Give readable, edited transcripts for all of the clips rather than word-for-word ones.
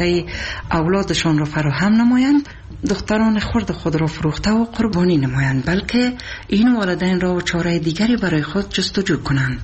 گرفته اولادشان را فراهم نمایند، دختران خرد خود را فروخته و قربانی نمایند، بلکه این والدین را چاره دیگری برای خود جستجو کنند.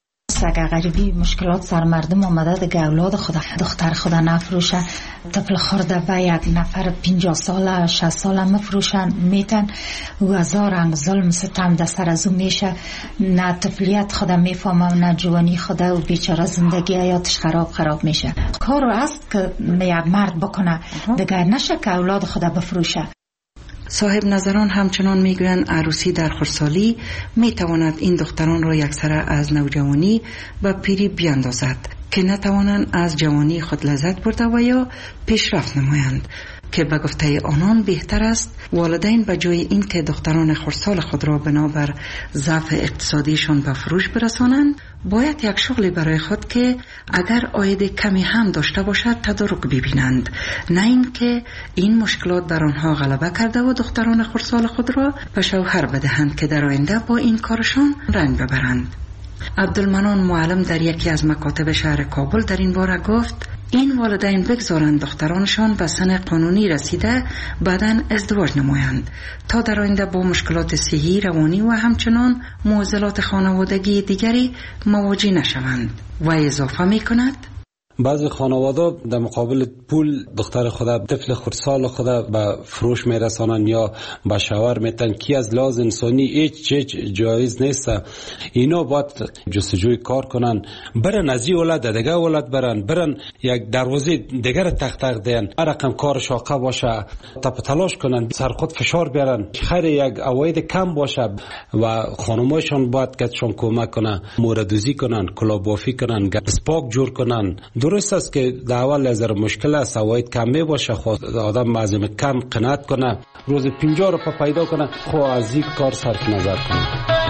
اگر غریبی مشکلات سر مردم آمده دیگه اولاد خود دختر خود نفروشه، طفل خورده به یک نفر 50 ساله 60 ساله مفروشن میتن و هزار رنگ ظلم ستم در سر از اون میشه، نه طفلیت خود میفهمه نه جوانی خود و بیچاره زندگی حیاتش خراب میشه. کار است که یک مرد بکنه دیگه، نشه که اولاد خود بفروشه. صاحب نظران همچنان میگویند عروسی در خردسالی میتواند این دختران را یکسره از نوجوانی و پیری بیاندازد که نتوانند از جوانی خود لذت برده و یا پیشرفت نمایند، که به گفته آنان بهتر است والدین به جای این که دختران خردسال خود را بنابر ضعف اقتصادیشان به فروش برسانند، باید یک شغلی برای خود که اگر عاید کمی هم داشته باشد تدارک ببینند، نه این که این مشکلات بر آنها غلبه کرده و دختران خردسال خود را به شوهر بدهند که در آینده با این کارشان رنج ببرند. عبدالمنان معلم در یکی از مکاتب شهر کابل در این باره گفت: این والدین بگذارند دخترانشان به سن قانونی رسیده بعداً ازدواج نمایند تا در آینده با مشکلات صحی، روانی و همچنان معضلات خانوادگی دیگری مواجه نشوند. و اضافه می کند: بعضی خانواده در مقابل پول دختر خود، طفل خردسال خود به فروش میرسانن یا به شوهر میتن که از لحاظ انسانی هیچ جایز نیست. اینا باید جستجوی کار کنن، برن از این ولد دیگه ولد برن یک دروازه دیگر تق دین، هر رقم کار شاقه باشه تپ تلاش کنن، سر خود فشار بیارن، خیر یک عواید کم باشه و خانمایشان باید کتشان کمک کنن، موردوزی کنن، کلابافی کنن، اسپاک جور کنن. درست است که در اول از مشکل است، عواید کم می باشه، خود آدم معظم کم قناعت کنه، روز 50 رو پیدا کنه، خود از این کار صرف نظر کنه.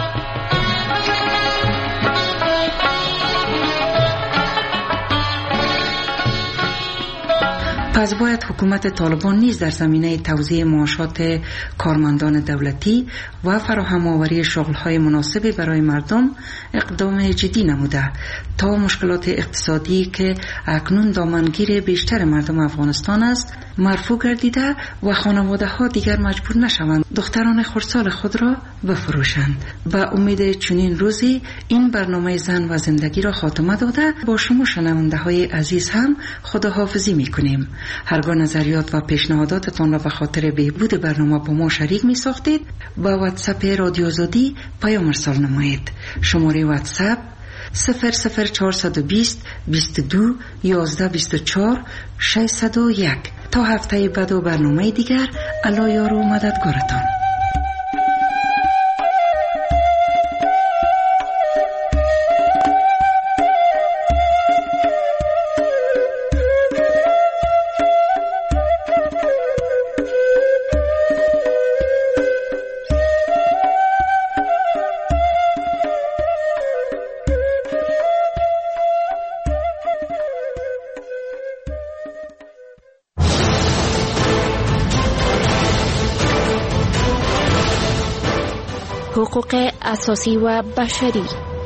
پس باید حکومت طالبان نیز در زمینه توزیع معاشات کارمندان دولتی و فراهم آوری شغل‌های مناسبی برای مردم اقدام جدی نموده تا مشکلات اقتصادی که اکنون دامنگیر بیشتر مردم افغانستان است مرفوع گردیده و خانواده‌ها دیگر مجبور نشوند دختران خردسال خود را بفروشند. به امید چنین روزی این برنامه زن و زندگی را خاتمه داده با شما شنونده‌های عزیز هم خداحافظی می‌کنیم. هرگاه نظریات و پیشنهاداتتان را به خاطر بهبود برنامه با ما شریک می ساختید، با واتساپ رادیو آزادی پیام ارسال نمایید. شماره واتساپ 00420 22 11 24 601. تا هفته بعد و برنامه دیگر، الله یار و مددگارتان. حقوق اساسی و بشری.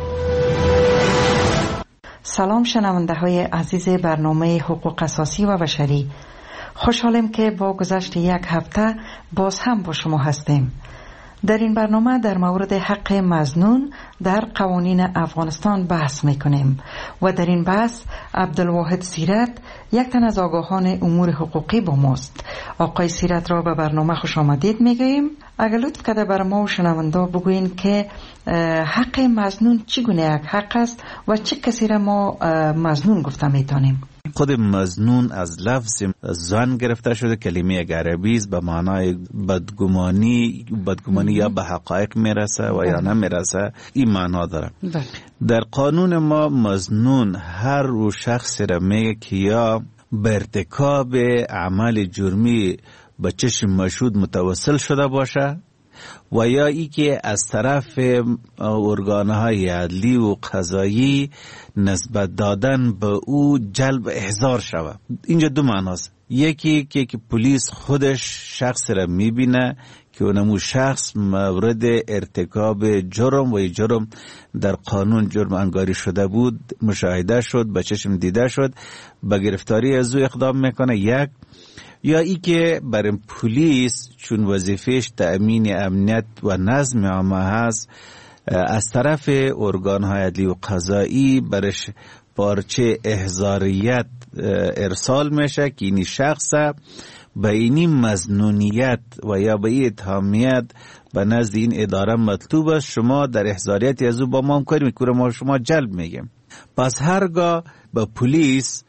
سلام شنونده های عزیز برنامه حقوق اساسی و بشری. خوشحالم که با گذشت یک هفته باز هم با شما هستیم. در این برنامه در مورد حق مظنون در قوانین افغانستان بحث میکنیم و در این بحث عبدالواحد سیرت، یک تن از آگاهان امور حقوقی با ماست. آقای سیرت را به برنامه خوش آمدید میگوییم. اگر لطف کرده بر ما و شنونده بگوین که حق مظنون چگونه یک حق است و چه کسی را ما مظنون گفته میتونیم؟ خود مظنون از لفظ ظن گرفته شده، کلمه عربی است، به معنای بدگمانی یا به حقایق میرسه و یا نمیرسه، این معنا داره. در قانون ما مظنون هر او شخص را میگه که یا به ارتکاب عمل جرمی به چشم مشهود متوسل شده باشه و یا ای که از طرف ارگانهای عدلی و قضایی نسبت دادن به او جلب احضار شود. اینجا دو معناست. یکی که پلیس خودش شخص را میبینه که اونمو شخص مورد ارتکاب جرم و جرم در قانون جرم انگاری شده بود مشاهده شد، به چشم دیده شد، به گرفتاری از او اقدام میکنه. یک یا ای که برای پلیس چون وظیفهش تأمین امنیت و نظم عامه هست از طرف ارگان‌های عدلی و قضایی برش پارچه احضاریت ارسال میشه که این شخص به اینی مظنونیت و یا به این اتهامیت به نزد این اداره مطلوب است، شما در احضاریت از او با ما همکاری میکنه، ما شما جلب میگیم. پس هرگاه به پلیس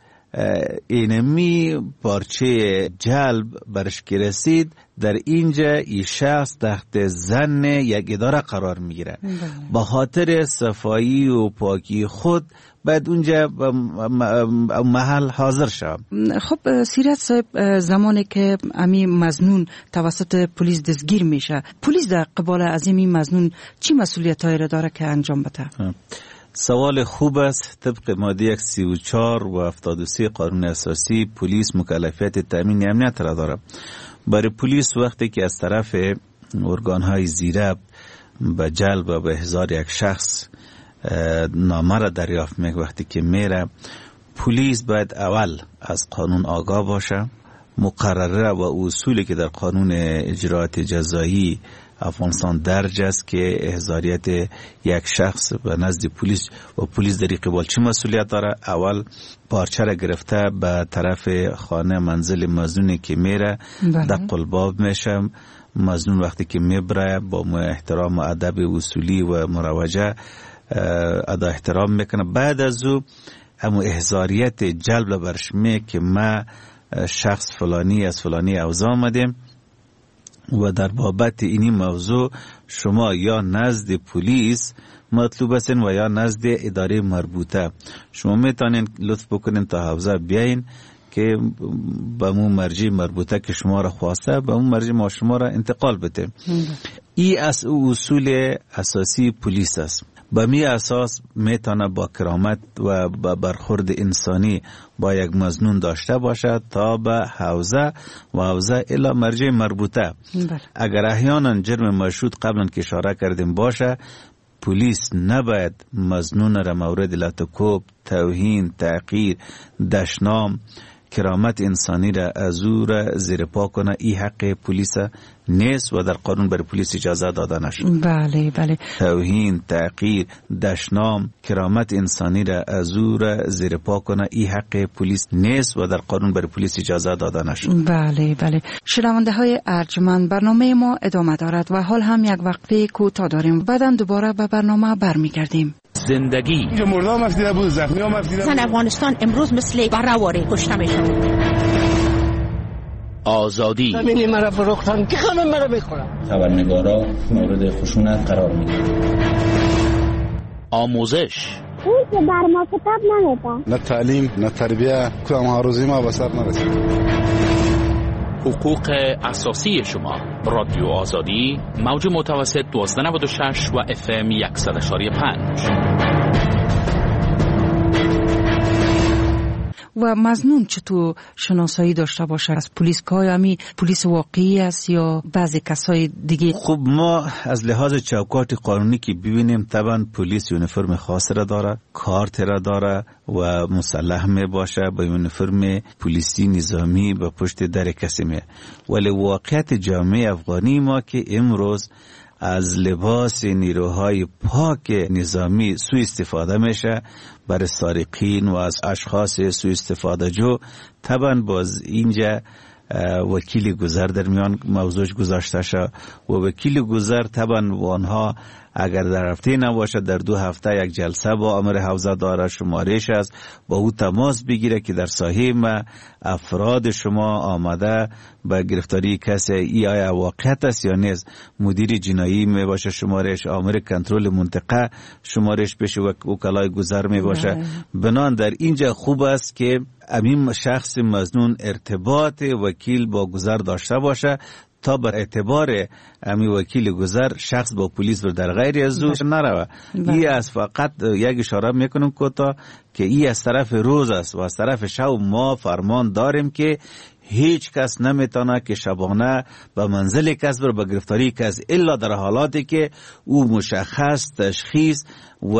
اینمی پارچه جلب برش که رسید، در اینجا این شخص تحت ظن یک اداره قرار میگیره. با خاطر صفایی و پاکی خود باید اونجا محل حاضر شد. خب سیرت صاحب، زمانی که امی مظنون توسط پلیس دستگیر میشه، پلیس در قبال از این مظنون چی مسئولیتایی را داره که انجام بده؟ سوال خوب است. طبق ماده 34 و 73 قانون اساسی پلیس مکلفیت تامین امنیت را داره. برای پلیس وقتی که از طرف ارگان‌های زیره به جلب و به احضار یک شخص نامه را دریافت میکنه، وقتی که میره پلیس باید اول از قانون آگاه باشه، مقرره و اصولی که در قانون اجراءات جزایی افغانستان درج است که احضاریت یک شخص به نزد پلیس و پلیس در قبال چه مسئولیت داره. اول پارچه را گرفته به طرف خانه منزل مظنونی که میره دق الباب میشه. مظنون وقتی که میبره با احترام و ادب اصولی و مروجه ادا احترام میکنه. بعد از او همون احضاریت جلب برش میکنه که ما شخص فلانی از فلانی اوضاع آمدیم و در بابت اینی موضوع شما یا نزد پلیس مطلوب هستین و یا نزد اداره مربوطه. شما میتونین لطف بکنین تا حوزه بیاین که به مو مرجع مربوطه که شما را خواسته به مو مرجع ما شما را انتقال بده. این از اصول اساسی پلیس است. به می اساس میتونه با کرامت و با برخورد انسانی با یک مظنون داشته باشد تا به حوزه و حوزه الی مرجع مربوطه. اگر احیانا جرم مشهود قبلا که اشاره کردیم باشه، پلیس نباید مظنون را مورد لطکوب، توهین، تحقیر، دشنام، کرامت انسانی را از او را زیر پا کنه. این حق پلیس نیست و در قانون برای پلیس اجازه داده نشد. بله بله. توهین، تحقیر، دشنام، کرامت انسانی را از او را زیر پا کنه. این حق پلیس نیست و در قانون برای پلیس اجازه داده نشد. بله بله. شنونده های ارجمند، برنامه ما ادامه دارد و حال هم یک وقفه کوتاه داریم. بعداً دوباره به برنامه برمیگردیم. زندگی اینجا مردم مفیده بود، زخمی ها مفیده بود. افغانستان امروز مثل برهواره کشته میشن. آزادی همینی مرا فروختن که همه مرا میخورن. خبرنگارا مورد خشونت قرار میگیرن. آموزش اون که بر ما کتاب نمیده، نه تعلیم نه تربیه، کدام ها روزی ما به سر نرسید. حقوق اساسی شما. رادیو آزادی، موج متوسط 1296 و FM 100.5. و مظنون چطور شناسایی داشته باشه از پلیس؟ که آیا پلیس واقعی است یا بعضی کسای دیگه؟ خب ما از لحاظ چوکات قانونی که ببینیم طبعا پلیس یونیفرم خاص را داره، کارت را داره و مسلح می باشه با یونیفرم پلیسی نظامی به پشت در کسی می. ولی واقعیت جامعه افغانی ما که امروز از لباس نیروهای پاک نظامی سوء استفاده میشه برای سارقین و از اشخاص سوء استفاده جو. طبعا باز اینجا وکیل گذر در میان موضوعش گذاشته شد و وکیل گذر طبعا و آنها اگر در هفته نباشه در 2 هفته یک جلسه با امر حوزه داره، شمارش است، با او تماس بگیره که در ساحه ما افراد شما آمده به گرفتاری کسی ای آیا واقعیت است یا نیست. مدیر جنایی می باشه شمارش، آمر کنترل منطقه شمارش بشه و وکلای گذر می باشه. بنان در اینجا خوب است که امین شخص مظنون ارتباط وکیل با گذر داشته باشه تا بر اعتبار امی وکیل گذر شخص با پلیس بر در غیر از او نروه. این از فقط یک اشاره میکنم کوتاه که ای از طرف روز است و از طرف شب ما فرمان داریم که هیچ کس نمیتونه که شبانه به منزل کس بر به گرفتاری کس الا در حالاتی که او مشخص تشخیص و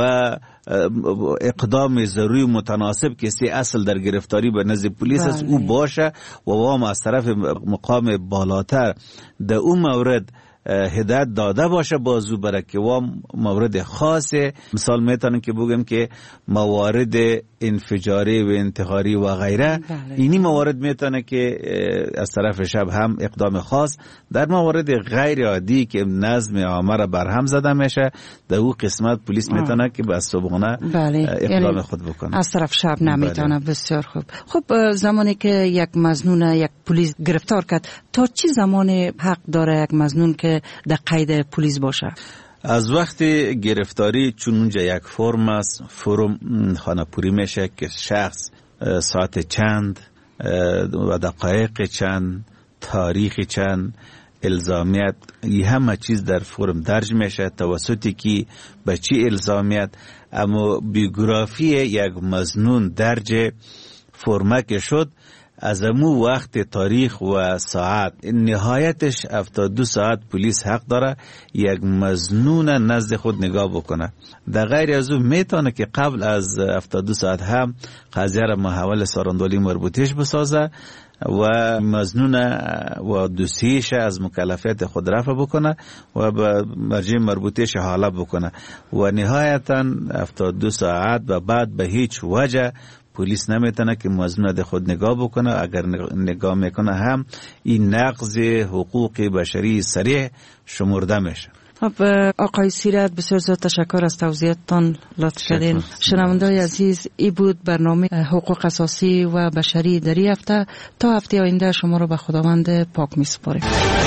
اقدام ضروری متناسب کسی اصل در گرفتاری به نزد پلیس است او باشه و وام از طرف مقام بالاتر در اون مورد هدایت داده باشه بازو برای که وام مورد خاصه. مثال میتونم که بگم که موارد انفجاری و انتحاری و غیره اینی موارد میتونه که از طرف شب هم اقدام خاص. در موارد غیر عادی که نظم عامه را برهم زده میشه در او قسمت پلیس میتونه که به صبحانه اقدام خود بکنه، از طرف شب نمیتونه. بسیار خوب. خب زمانی که یک مظنون یک پلیس گرفتار کرد تا چه زمان حق داره یک مظنون که در قید پلیس باشه؟ از وقت گرفتاری چون اونجا یک فرم است، فرم خانه‌پوری میشه که شخص ساعت چند و دقایق چند، تاریخ چند، الزامیت، این همه چیز در فرم درج میشه توسطی که به چی الزامیت. اما بیوگرافی یک مظنون درج فرمه که شد از امو وقت، تاریخ و ساعت نهایتش 72 ساعت پلیس حق داره یک مظنون نزد خود نگاه بکنه. در غیر از اون میتونه که قبل از 72 ساعت هم قضیه را محول ساراندولی مربوطیش بسازه و مظنون و دوسیش از مکلفیت خود رفع بکنه و به مرجع مربوطیش حاله بکنه و نهایتا 72 ساعت و بعد به هیچ وجه پلیس نمیتونه که مظنون ده خود نگاه بکنه. اگر نگاه میکنه هم این نقض حقوق بشری صریح شمرده میشه. خب آقای سیرت بسیار زیاد تشکر از توضیحاتتان لطف کردین. شنونده‌های عزیز، این بود برنامه حقوق اساسی و بشری در این هفته. تا هفته آینده شما رو به خداوند پاک میسپاریم.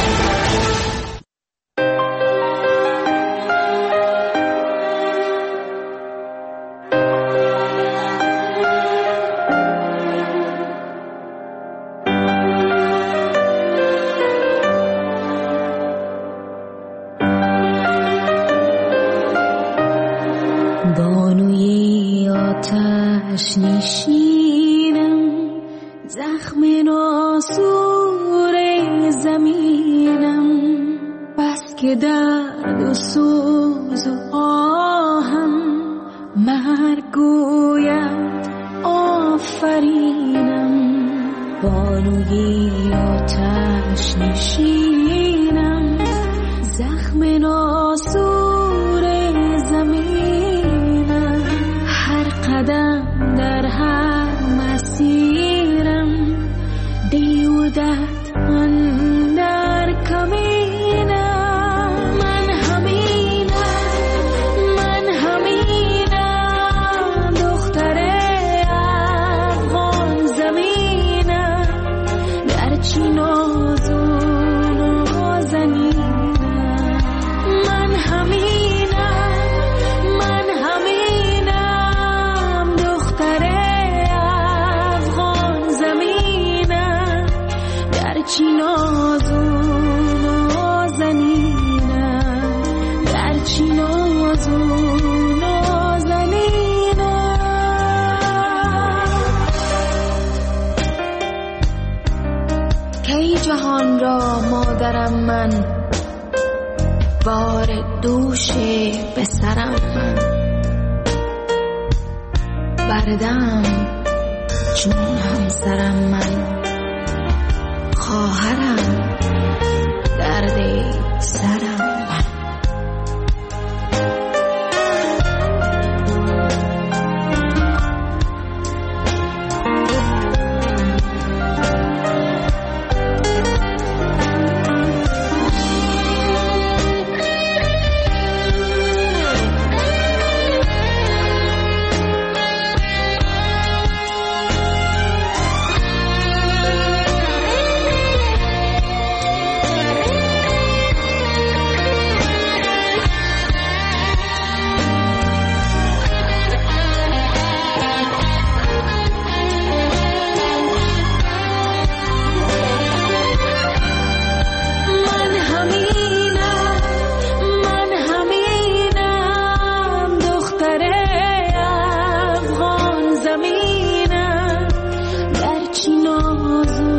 نشینم زخم ناسور زمینم، بس که درد و سوز و آهم مرگ گوید آفرینم. بانوی آتش نشینم زخم ناسور زمینم، هر قدم در هر مسیرم دیودت اندر کمینم. من همینم دختر افغان زمینم، در چی نازون و زنینم. من همینم دختر افغان زمینم، در چی نازون و زنینم، در چی نازون و زنینم. کی جهان را مادرم من، بار دوش به سرم من، بردم چون همسرم من، خواهرم درد سرم من. آزادی